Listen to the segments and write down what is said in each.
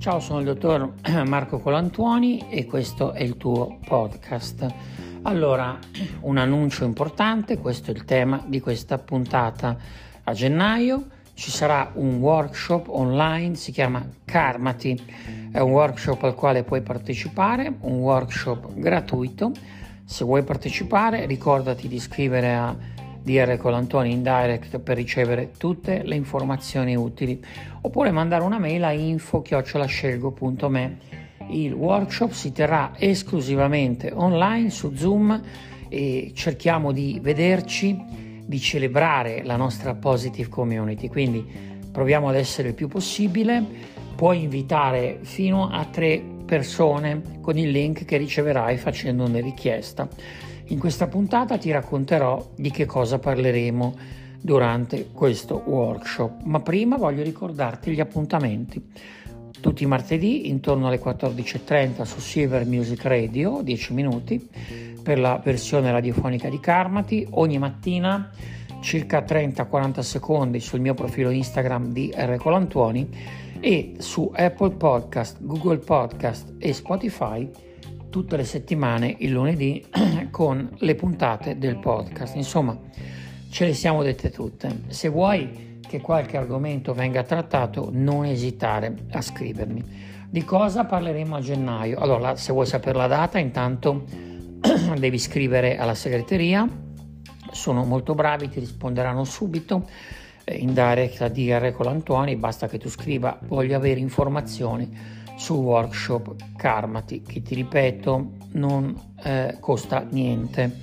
Ciao, sono il dottor Marco Colantuoni e questo è il tuo podcast. Allora, un annuncio importante, questo è il tema di questa puntata. A gennaio ci sarà un workshop online, si chiama Karmati, è un workshop al quale puoi partecipare, un workshop gratuito. Se vuoi partecipare, ricordati di iscrivere a DR Colantuoni in direct per ricevere tutte le informazioni utili, oppure mandare una mail a info@scelgo.me. Il workshop si terrà esclusivamente online su Zoom e cerchiamo di vederci, di celebrare la nostra positive community, quindi proviamo ad essere il più possibile. Puoi invitare fino a 3 persone con il link che riceverai facendo una richiesta. In questa puntata ti racconterò di che cosa parleremo durante questo workshop, ma prima voglio ricordarti gli appuntamenti. Tutti i martedì intorno alle 14:30 su Silver Music Radio, 10 minuti per la versione radiofonica di Karmati. Ogni mattina circa 30-40 secondi sul mio profilo Instagram di R Colantuoni e su Apple Podcast, Google Podcast e Spotify tutte le settimane il lunedì con le puntate del podcast. Insomma, ce le siamo dette tutte. Se vuoi che qualche argomento venga trattato, non esitare a scrivermi. Di cosa parleremo a gennaio? Allora, se vuoi sapere la data, intanto devi scrivere alla segreteria. Sono molto bravi, ti risponderanno subito in direct a DR Colantuoni. Basta che tu scriva voglio avere informazioni sul workshop Karmati, che ti ripeto non costa niente.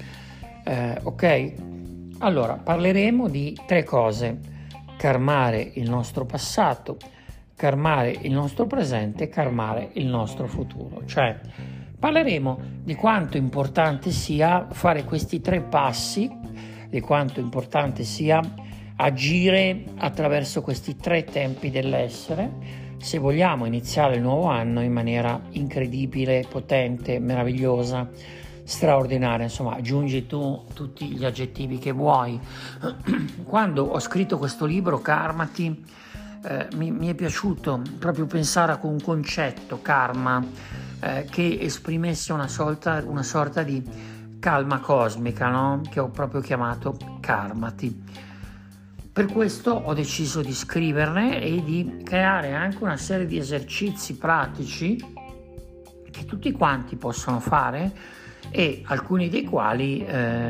Ok? Allora, parleremo di 3 cose: karmare il nostro passato, karmare il nostro presente, karmare il nostro futuro. Cioè, parleremo di quanto importante sia fare questi 3 passi, di quanto importante sia agire attraverso questi 3 tempi dell'essere, se vogliamo iniziare il nuovo anno in maniera incredibile, potente, meravigliosa, straordinaria. Insomma, aggiungi tu tutti gli aggettivi che vuoi. Quando ho scritto questo libro, Karmati, mi è piaciuto proprio pensare a un concetto, karma, che esprimesse una sorta di calma cosmica, no? Che ho proprio chiamato Karmati. Per questo ho deciso di scriverne e di creare anche una serie di esercizi pratici che tutti quanti possono fare e alcuni dei quali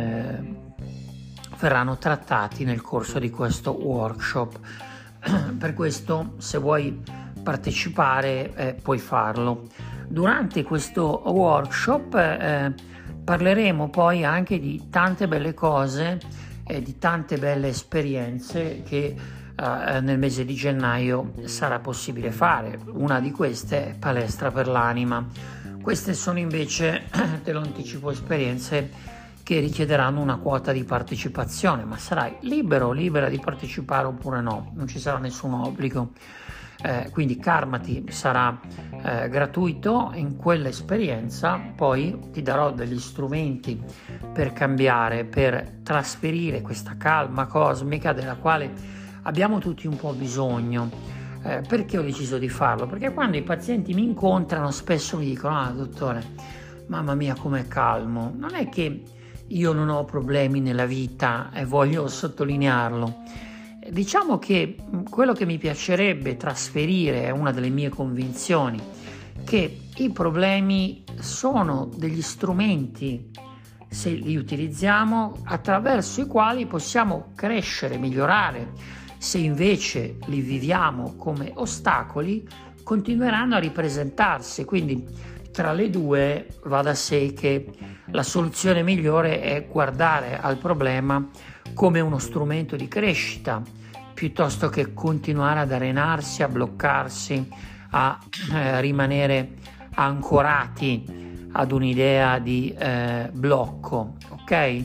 verranno trattati nel corso di questo workshop. Per questo, se vuoi partecipare, puoi farlo. Durante questo workshop parleremo poi anche di tante belle cose e di tante belle esperienze che nel mese di gennaio sarà possibile fare. Una di queste è palestra per l'anima. Queste sono invece, te lo anticipo, esperienze che richiederanno una quota di partecipazione, ma sarai libera di partecipare oppure no, non ci sarà nessun obbligo. Quindi Karmati sarà gratuito. In quell'esperienza poi ti darò degli strumenti per cambiare, per trasferire questa calma cosmica della quale abbiamo tutti un po' bisogno. Perché ho deciso di farlo? Perché quando i pazienti mi incontrano spesso mi dicono dottore, mamma mia com'è calmo. Non è che io non ho problemi nella vita e voglio sottolinearlo. Diciamo che quello che mi piacerebbe trasferire è una delle mie convinzioni, che i problemi sono degli strumenti, se li utilizziamo, attraverso i quali possiamo crescere, migliorare. Se invece li viviamo come ostacoli, continueranno a ripresentarsi. Quindi tra le due va da sé che la soluzione migliore è guardare al problema come uno strumento di crescita, piuttosto che continuare ad arenarsi, a bloccarsi, a rimanere ancorati ad un'idea di blocco, ok?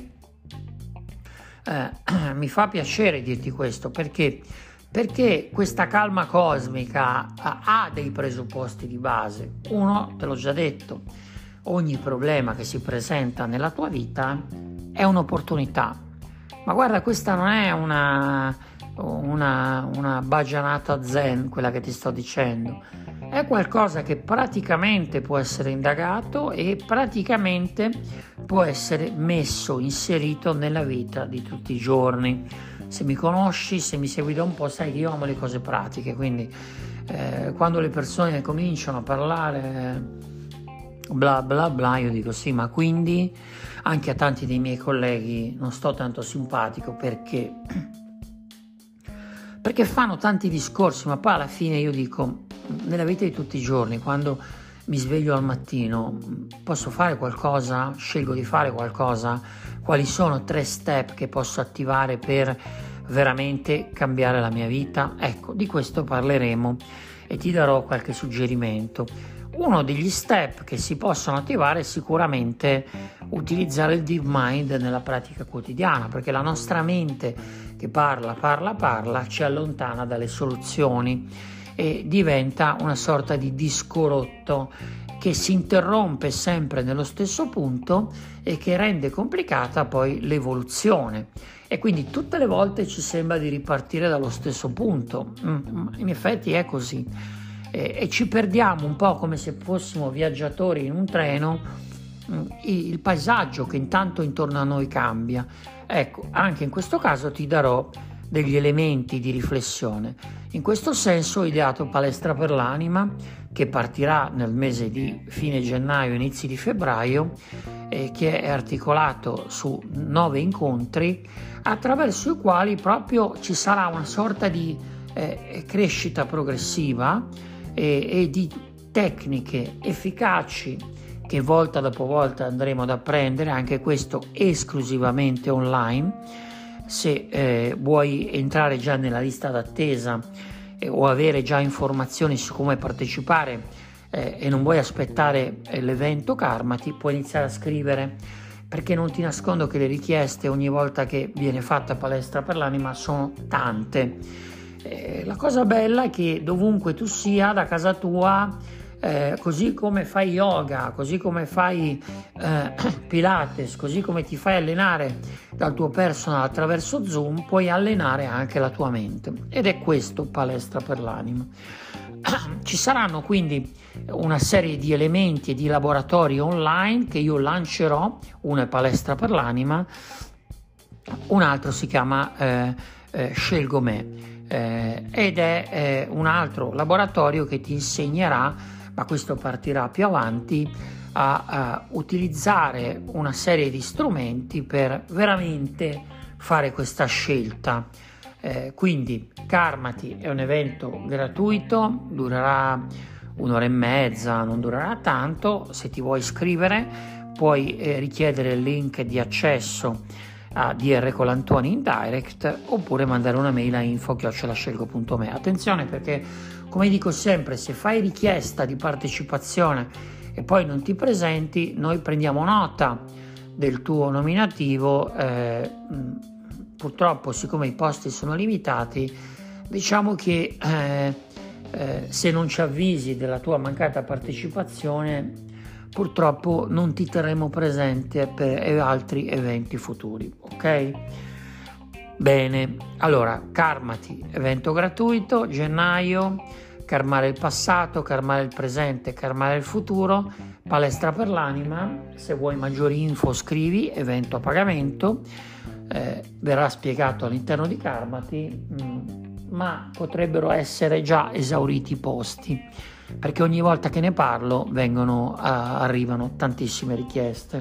Mi fa piacere dirti questo perché questa calma cosmica ha dei presupposti di base. Uno, te l'ho già detto, ogni problema che si presenta nella tua vita è un'opportunità. Ma guarda, questa non è una bagianata zen, quella che ti sto dicendo. È qualcosa che praticamente può essere indagato e praticamente può essere inserito nella vita di tutti i giorni. Se mi conosci, se mi segui da un po', sai che io amo le cose pratiche, quindi quando le persone cominciano a parlare bla bla bla, io dico sì, ma quindi anche a tanti dei miei colleghi non sto tanto simpatico perché fanno tanti discorsi, ma poi alla fine io dico, nella vita di tutti i giorni, quando mi sveglio al mattino, posso fare qualcosa? Scelgo di fare qualcosa? Quali sono 3 step che posso attivare per veramente cambiare la mia vita? Ecco, di questo parleremo e ti darò qualche suggerimento. Uno degli step che si possono attivare è sicuramente utilizzare il DeepMind nella pratica quotidiana, perché la nostra mente che parla ci allontana dalle soluzioni e diventa una sorta di disco rotto che si interrompe sempre nello stesso punto e che rende complicata poi l'evoluzione, e quindi tutte le volte ci sembra di ripartire dallo stesso punto. In effetti è così, e ci perdiamo un po' come se fossimo viaggiatori in un treno, il paesaggio che intanto intorno a noi cambia. Ecco, anche in questo caso ti darò degli elementi di riflessione. In questo senso ho ideato Palestra per l'Anima, che partirà nel mese di fine gennaio, inizi di febbraio, che è articolato su 9 incontri attraverso i quali proprio ci sarà una sorta di crescita progressiva e di tecniche efficaci che volta dopo volta andremo ad apprendere, anche questo esclusivamente online. Se vuoi entrare già nella lista d'attesa o avere già informazioni su come partecipare e non vuoi aspettare l'evento Karmati, puoi iniziare a scrivere, perché non ti nascondo che le richieste ogni volta che viene fatta Palestra per l'Anima sono tante. La cosa bella è che dovunque tu sia, da casa tua, così come fai yoga, così come fai Pilates, così come ti fai allenare dal tuo personal attraverso Zoom, puoi allenare anche la tua mente, ed è questo Palestra per l'Anima. Ci saranno quindi una serie di elementi e di laboratori online che io lancerò. Uno è Palestra per l'Anima, un altro si chiama Scelgo Me, ed è un altro laboratorio che ti insegnerà, ma questo partirà più avanti, a utilizzare una serie di strumenti per veramente fare questa scelta. Quindi Karmati è un evento gratuito, durerà 1 ora e mezza, non durerà tanto. Se ti vuoi iscrivere puoi richiedere il link di accesso a DR Colantoni in direct, oppure mandare una mail a info@scelgo.me. Attenzione, perché come dico sempre, se fai richiesta di partecipazione e poi non ti presenti, noi prendiamo nota del tuo nominativo. Purtroppo, siccome i posti sono limitati, diciamo che se non ci avvisi della tua mancata partecipazione, purtroppo non ti terremo presente per altri eventi futuri, ok? Bene, allora, Karmati, evento gratuito, gennaio, karmare il passato, karmare il presente, karmare il futuro, Palestra per l'Anima. Se vuoi maggiori info scrivi, evento a pagamento, verrà spiegato all'interno di Karmati, ma potrebbero essere già esauriti i posti, perché ogni volta che ne parlo arrivano tantissime richieste.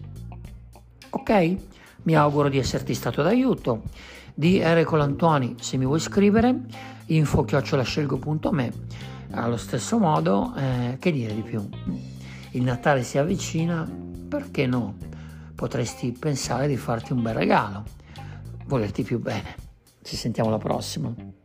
Ok? Mi auguro di esserti stato d'aiuto. DR Colantoni, se mi vuoi scrivere, info@scelgo.me. Allo stesso modo, che dire di più? Il Natale si avvicina, perché no? Potresti pensare di farti un bel regalo, volerti più bene. Ci sentiamo alla prossima.